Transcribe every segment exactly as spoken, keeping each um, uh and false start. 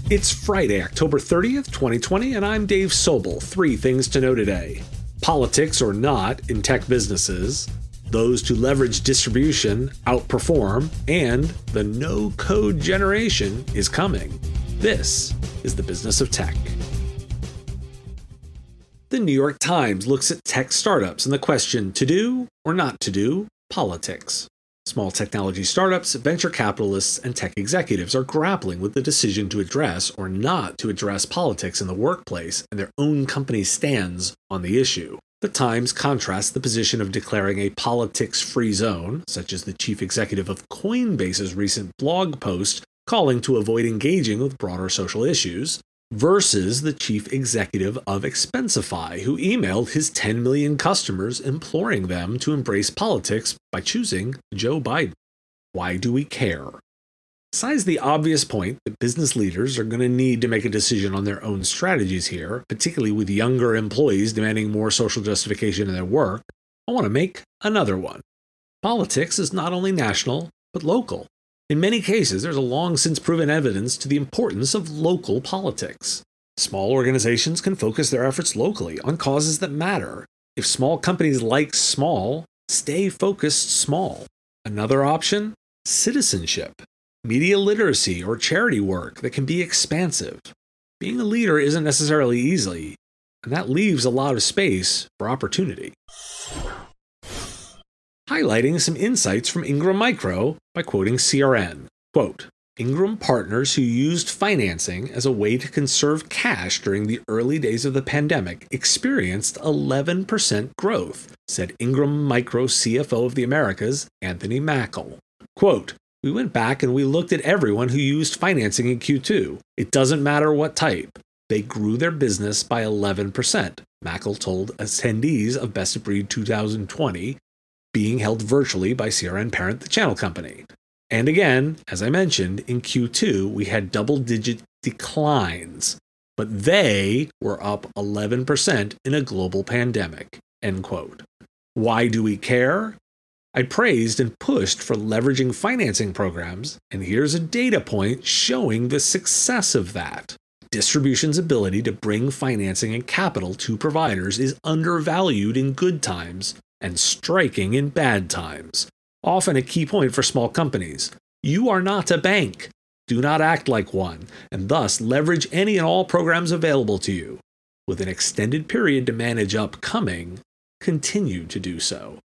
It's Friday, October thirtieth, twenty twenty, and I'm Dave Sobel. Three things to know today. Politics or not in tech businesses, those to leverage distribution outperform, and the no-code generation is coming. This is the business of tech. The New York Times looks at tech startups and the question, to do or not to do politics. Small technology startups, venture capitalists, and tech executives are grappling with the decision to address or not to address politics in the workplace and their own company's stands on the issue. The Times contrasts the position of declaring a politics-free zone, such as the chief executive of Coinbase's recent blog post calling to avoid engaging with broader social issues, versus the chief executive of Expensify, who emailed his ten million customers imploring them to embrace politics by choosing Joe Biden. Why do we care? Besides the obvious point that business leaders are going to need to make a decision on their own strategies here, particularly with younger employees demanding more social justification in their work, I want to make another one. Politics is not only national, but local. In many cases, there's a long since proven evidence to the importance of local politics. Small organizations can focus their efforts locally on causes that matter. If small companies like small, stay focused small. Another option? Citizenship. Media literacy or charity work that can be expansive. Being a leader isn't necessarily easy, and that leaves a lot of space for opportunity. Highlighting some insights from Ingram Micro by quoting C R N. Quote, Ingram partners who used financing as a way to conserve cash during the early days of the pandemic experienced eleven percent growth, said Ingram Micro C F O of the Americas, Anthony Mackel. Quote, we went back and we looked at everyone who used financing in Q two. It doesn't matter what type. They grew their business by eleven percent, Mackel told attendees of Best of Breed two thousand twenty, being held virtually by C R N parent The Channel Company. And again, as I mentioned, in Q two, we had double-digit declines, but they were up eleven percent in a global pandemic, end quote. Why do we care? I praised and pushed for leveraging financing programs, and here's a data point showing the success of that. Distribution's ability to bring financing and capital to providers is undervalued in good times and striking in bad times. Often a key point for small companies. You are not a bank. Do not act like one, and thus leverage any and all programs available to you. With an extended period to manage upcoming, continue to do so.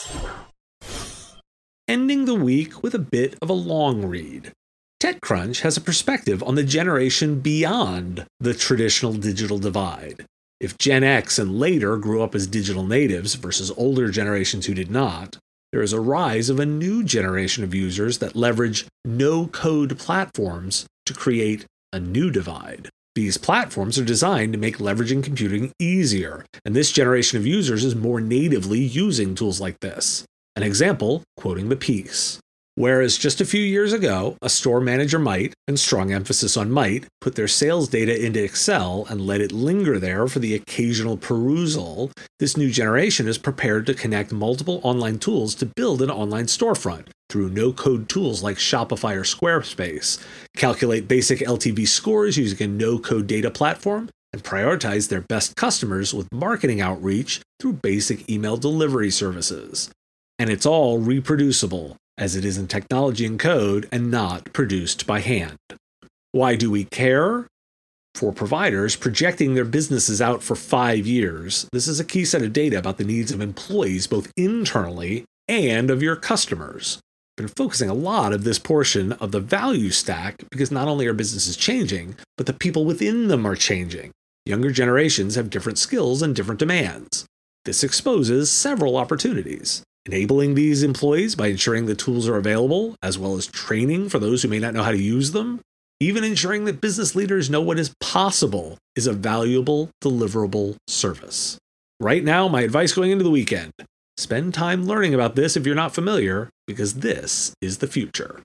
Ending the week with a bit of a long read. TechCrunch has a perspective on the generation beyond the traditional digital divide. If Gen X and later grew up as digital natives versus older generations who did not, there is a rise of a new generation of users that leverage no-code platforms to create a new divide. These platforms are designed to make leveraging computing easier, and this generation of users is more natively using tools like this. An example, quoting the piece. Whereas just a few years ago, a store manager might, and strong emphasis on might, put their sales data into Excel and let it linger there for the occasional perusal, this new generation is prepared to connect multiple online tools to build an online storefront through no-code tools like Shopify or Squarespace, calculate basic L T V scores using a no-code data platform, and prioritize their best customers with marketing outreach through basic email delivery services. And it's all reproducible, as it is in technology and code and not produced by hand. Why do we care? For providers projecting their businesses out for five years, this is a key set of data about the needs of employees both internally and of your customers. I've been focusing a lot of this portion of the value stack because not only are businesses changing, but the people within them are changing. Younger generations have different skills and different demands. This exposes several opportunities. Enabling these employees by ensuring the tools are available, as well as training for those who may not know how to use them. Even ensuring that business leaders know what is possible is a valuable, deliverable service. Right now, my advice going into the weekend, spend time learning about this if you're not familiar, because this is the future.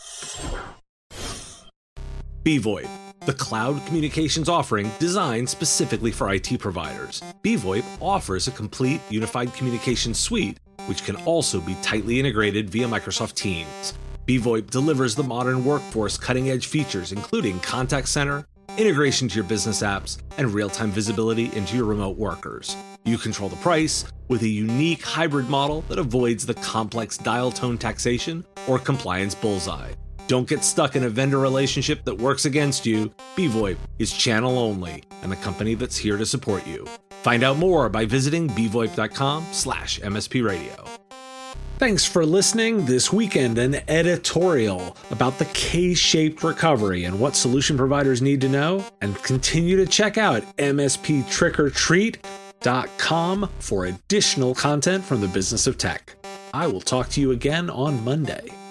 BVoIP, the cloud communications offering designed specifically for I T providers. BVoIP offers a complete unified communications suite, which can also be tightly integrated via Microsoft Teams. BVoIP delivers the modern workforce cutting-edge features, including contact center, integration to your business apps, and real-time visibility into your remote workers. You control the price with a unique hybrid model that avoids the complex dial tone taxation or compliance bullseye. Don't get stuck in a vendor relationship that works against you. BVoIP is channel only and the company that's here to support you. Find out more by visiting bvoip.com slash MSP radio. Thanks for listening. This weekend, an editorial about the K-shaped recovery and what solution providers need to know. And continue to check out M S P trick or treat dot com for additional content from the business of tech. I will talk to you again on Monday.